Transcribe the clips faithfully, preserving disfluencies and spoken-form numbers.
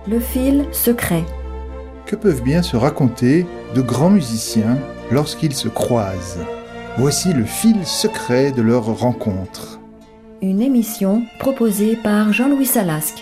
Le fil secret. Que peuvent bien se raconter de grands musiciens lorsqu'ils se croisent? Voici le fil secret de leur rencontre. Une émission proposée par Jean-Louis Salasque.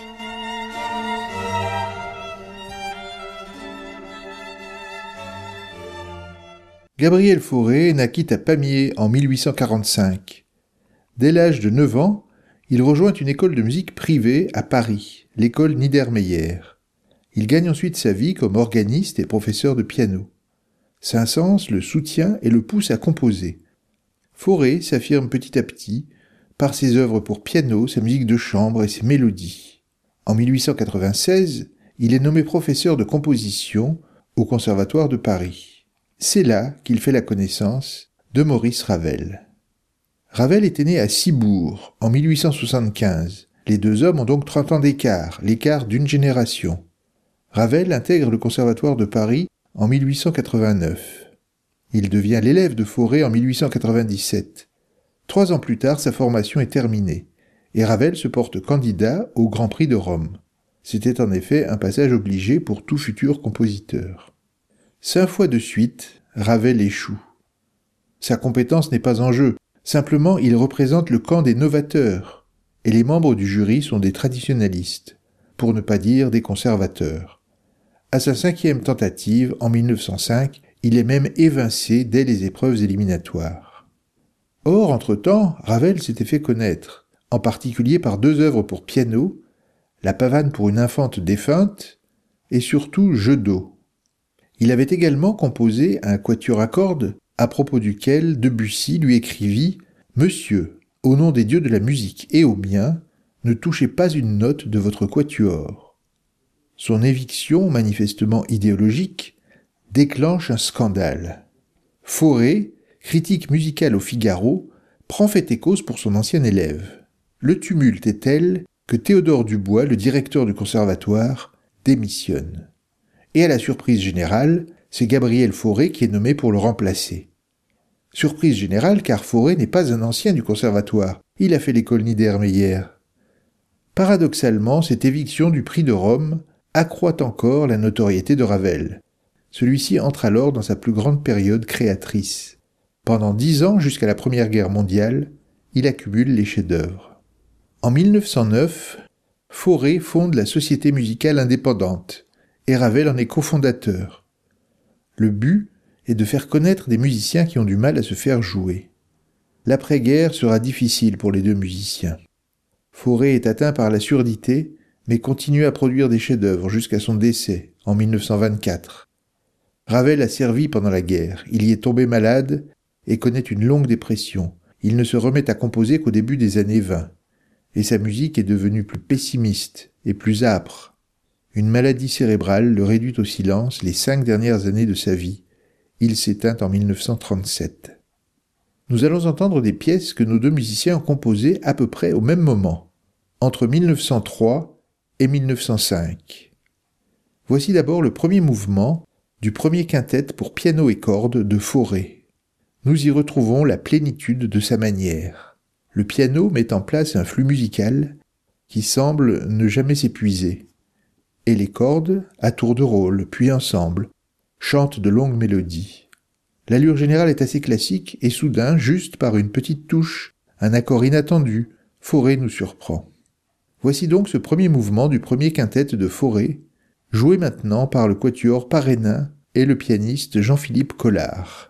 Gabriel Fauré naquit à Pamiers en mille huit cent quarante-cinq. Dès l'âge de neuf ans, il rejoint une école de musique privée à Paris, l'école Niedermeyer. Il gagne ensuite sa vie comme organiste et professeur de piano. Saint-Saëns le soutient et le pousse à composer. Fauré s'affirme petit à petit par ses œuvres pour piano, sa musique de chambre et ses mélodies. En mille huit cent quatre-vingt-seize, il est nommé professeur de composition au Conservatoire de Paris. C'est là qu'il fait la connaissance de Maurice Ravel. Ravel était né à Cibourg en mille huit cent soixante-quinze. Les deux hommes ont donc trente ans d'écart, l'écart d'une génération. Ravel intègre le Conservatoire de Paris en mille huit cent quatre-vingt-neuf. Il devient l'élève de Fauré en mille huit cent quatre-vingt-dix-sept. Trois ans plus tard, sa formation est terminée, et Ravel se porte candidat au Grand Prix de Rome. C'était en effet un passage obligé pour tout futur compositeur. Cinq fois de suite, Ravel échoue. Sa compétence n'est pas en jeu, simplement il représente le camp des novateurs, et les membres du jury sont des traditionalistes, pour ne pas dire des conservateurs. À sa cinquième tentative, en mille neuf cent cinq, il est même évincé dès les épreuves éliminatoires. Or, entre-temps, Ravel s'était fait connaître, en particulier par deux œuvres pour piano, La pavane pour une infante défunte, et surtout Jeu d'eau. Il avait également composé un quatuor à cordes, à propos duquel Debussy lui écrivit « Monsieur, au nom des dieux de la musique et au mien, ne touchez pas une note de votre quatuor. » Son éviction, manifestement idéologique, déclenche un scandale. Fauré, critique musical au Figaro, prend fait et cause pour son ancien élève. Le tumulte est tel que Théodore Dubois, le directeur du conservatoire, démissionne. Et à la surprise générale, c'est Gabriel Fauré qui est nommé pour le remplacer. Surprise générale car Fauré n'est pas un ancien du conservatoire, il a fait l'école Niedermeyer. Paradoxalement, cette éviction du prix de Rome accroît encore la notoriété de Ravel. Celui-ci entre alors dans sa plus grande période créatrice. Pendant dix ans, jusqu'à la Première Guerre mondiale, il accumule les chefs-d'œuvre. En mille neuf cent neuf, Fauré fonde la Société musicale indépendante, et Ravel en est cofondateur. Le but est de faire connaître des musiciens qui ont du mal à se faire jouer. L'après-guerre sera difficile pour les deux musiciens. Fauré est atteint par la surdité, mais continue à produire des chefs-d'œuvre jusqu'à son décès, en mille neuf cent vingt-quatre. Ravel a servi pendant la guerre, il y est tombé malade et connaît une longue dépression. Il ne se remet à composer qu'au début des années vingt, et sa musique est devenue plus pessimiste et plus âpre. Une maladie cérébrale le réduit au silence les cinq dernières années de sa vie. Il s'éteint en mille neuf cent trente-sept. Nous allons entendre des pièces que nos deux musiciens ont composées à peu près au même moment, entre mille neuf cent trois et mille neuf cent cinq. Voici d'abord le premier mouvement du premier quintet pour piano et cordes de Fauré. Nous y retrouvons la plénitude de sa manière. Le piano met en place un flux musical qui semble ne jamais s'épuiser. Et les cordes, à tour de rôle, puis ensemble, chantent de longues mélodies. L'allure générale est assez classique et soudain, juste par une petite touche, un accord inattendu, Fauré nous surprend. Voici donc ce premier mouvement du premier quintet de Fauré, joué maintenant par le quatuor parisien et le pianiste Jean-Philippe Collard.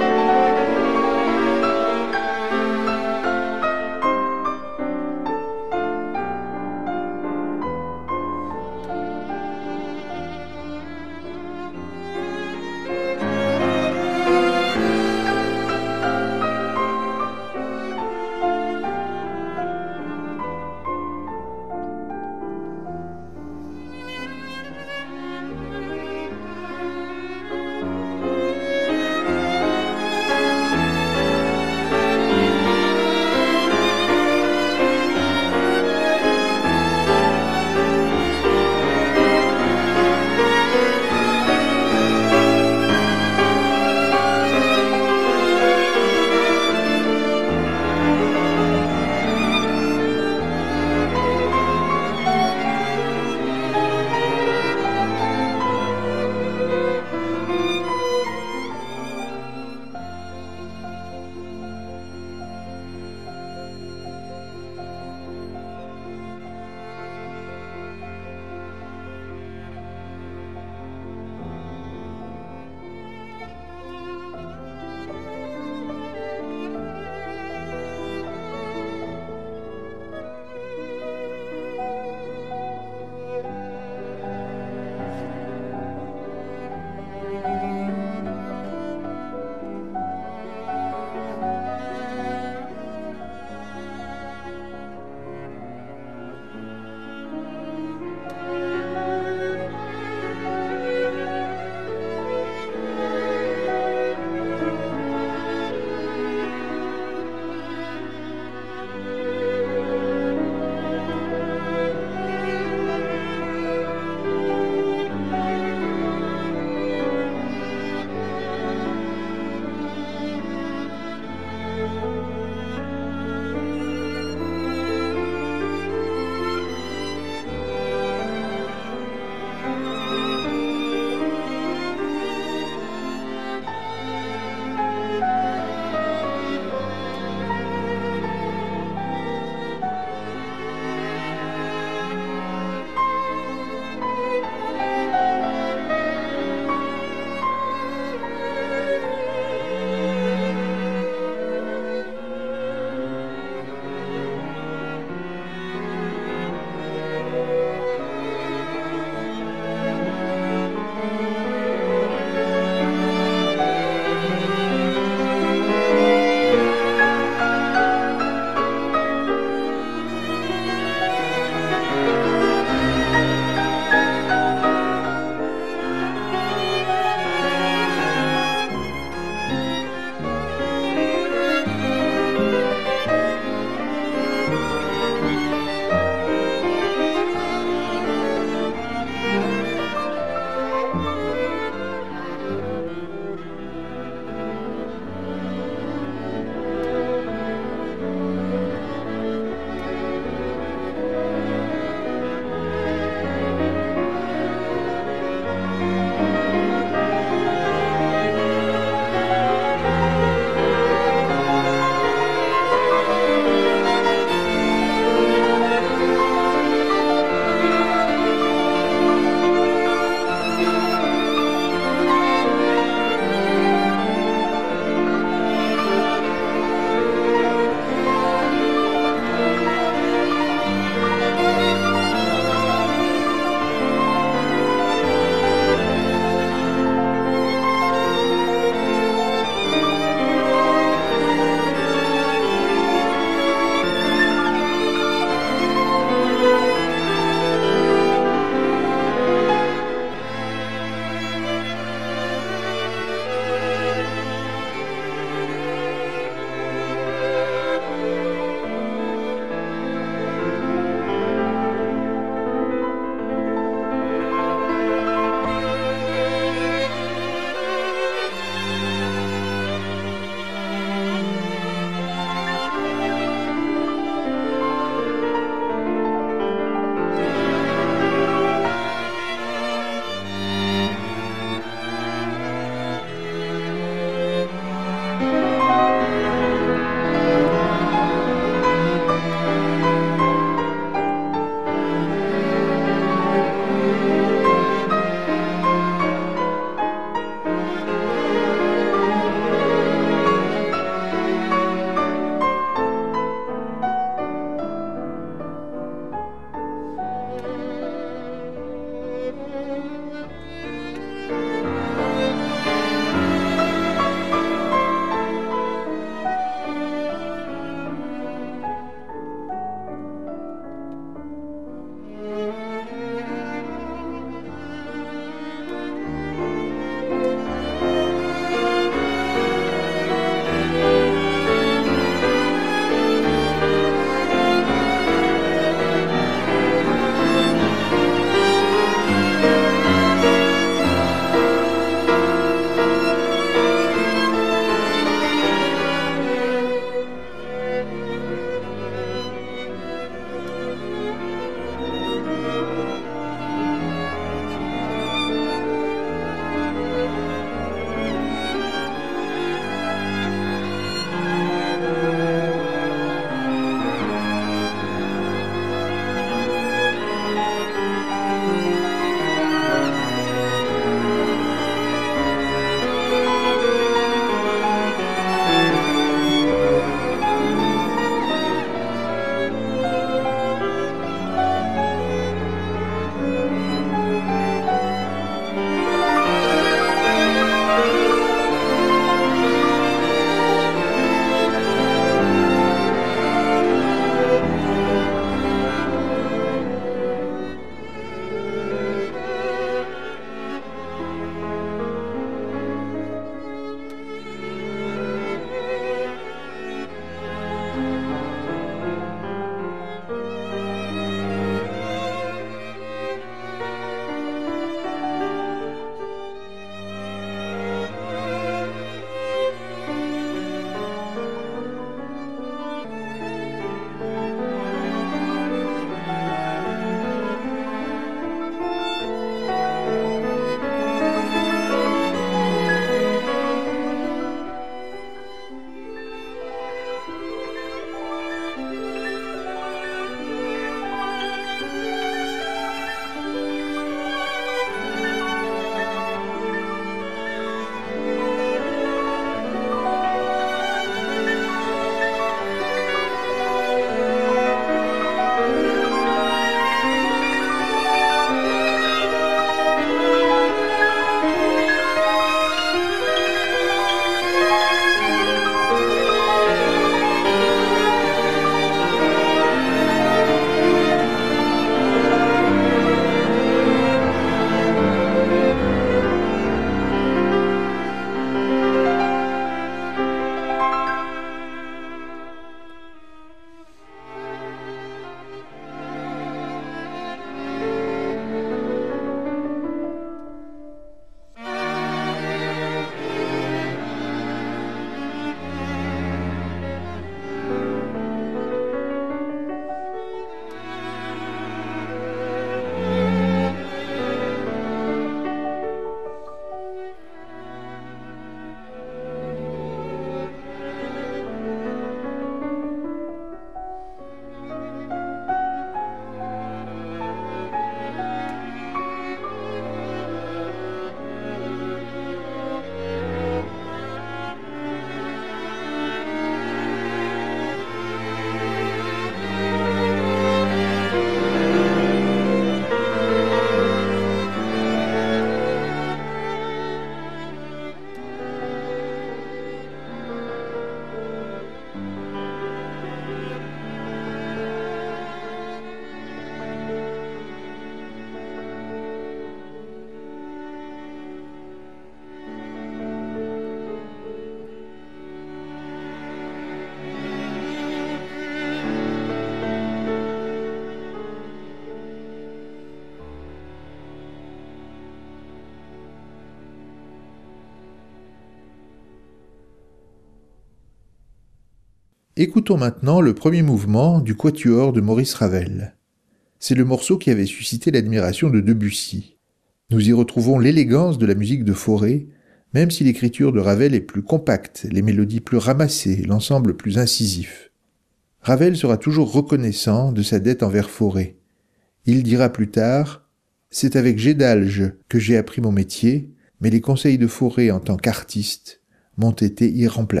Écoutons maintenant le premier mouvement du Quatuor de Maurice Ravel. C'est le morceau qui avait suscité l'admiration de Debussy. Nous y retrouvons l'élégance de la musique de Fauré, même si l'écriture de Ravel est plus compacte, les mélodies plus ramassées, l'ensemble plus incisif. Ravel sera toujours reconnaissant de sa dette envers Fauré. Il dira plus tard « C'est avec Gédalge que j'ai appris mon métier, mais les conseils de Fauré en tant qu'artiste m'ont été irremplaçables. »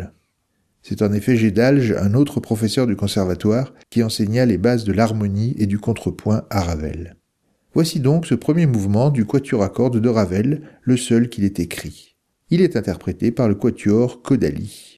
C'est en effet Gédalge, un autre professeur du conservatoire, qui enseigna les bases de l'harmonie et du contrepoint à Ravel. Voici donc ce premier mouvement du quatuor à cordes de Ravel, le seul qu'il ait écrit. Il est interprété par le quatuor Caudalie.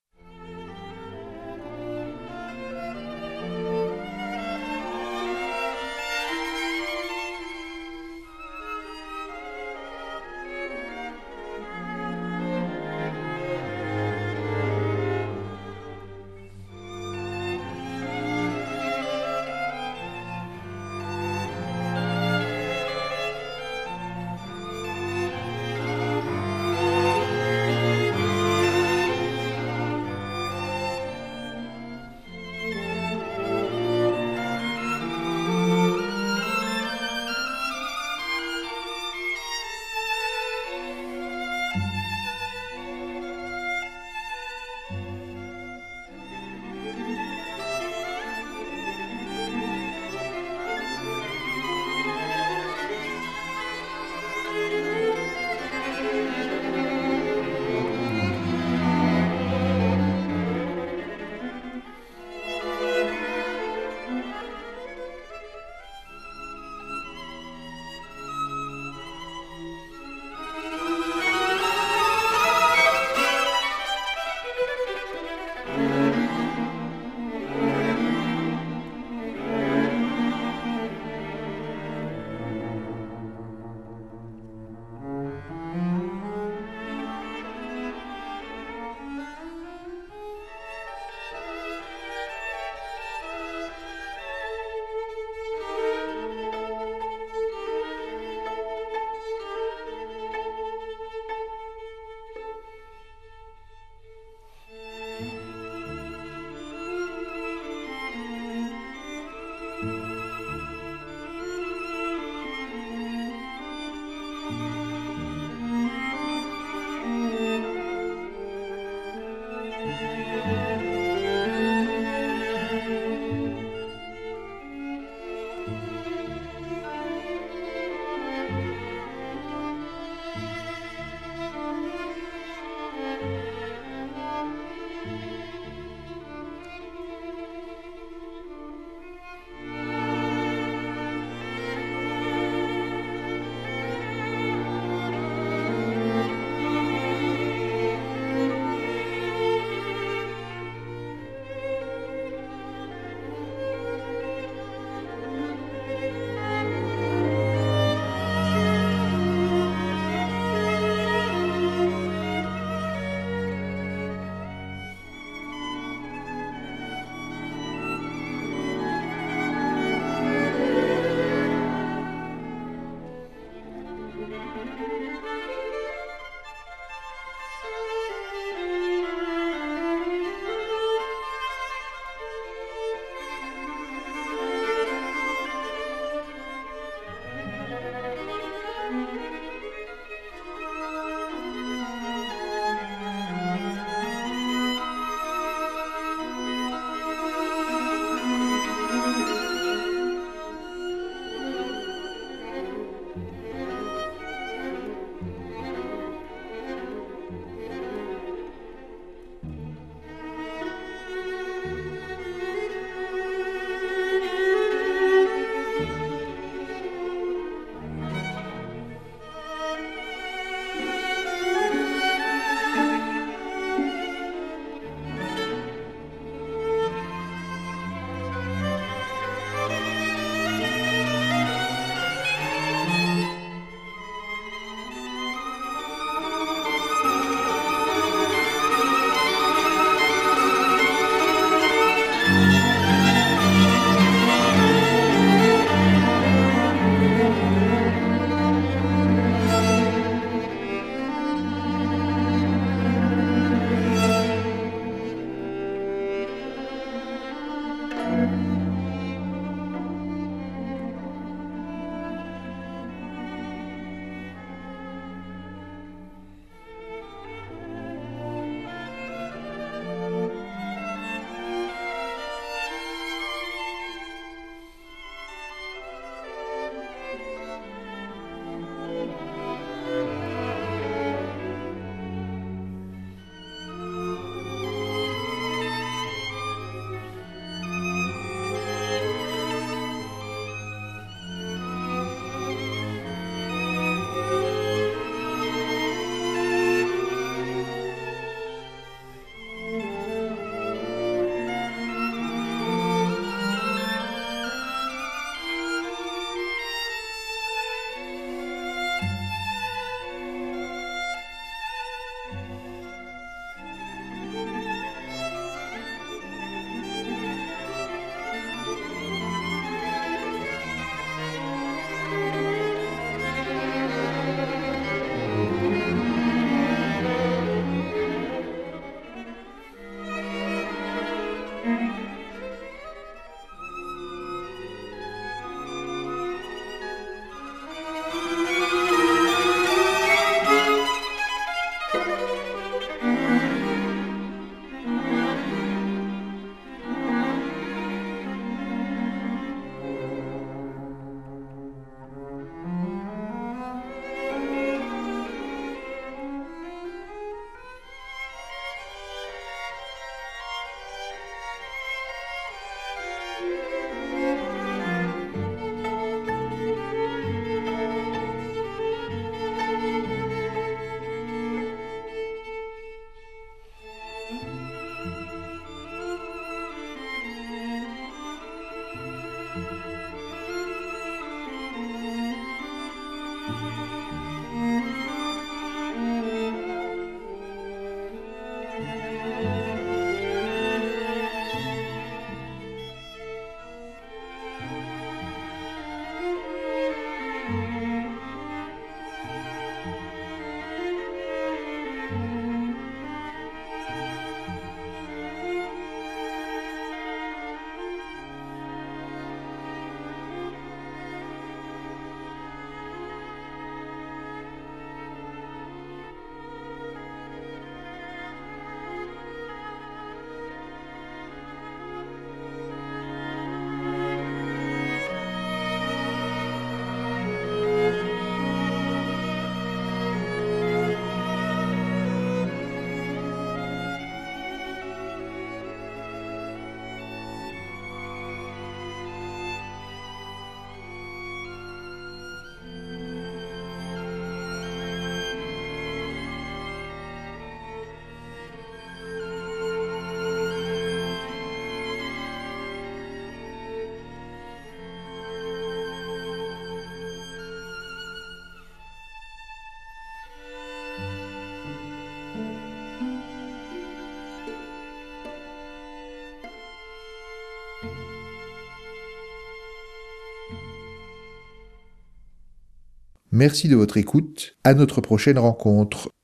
Merci de votre écoute. À notre prochaine rencontre.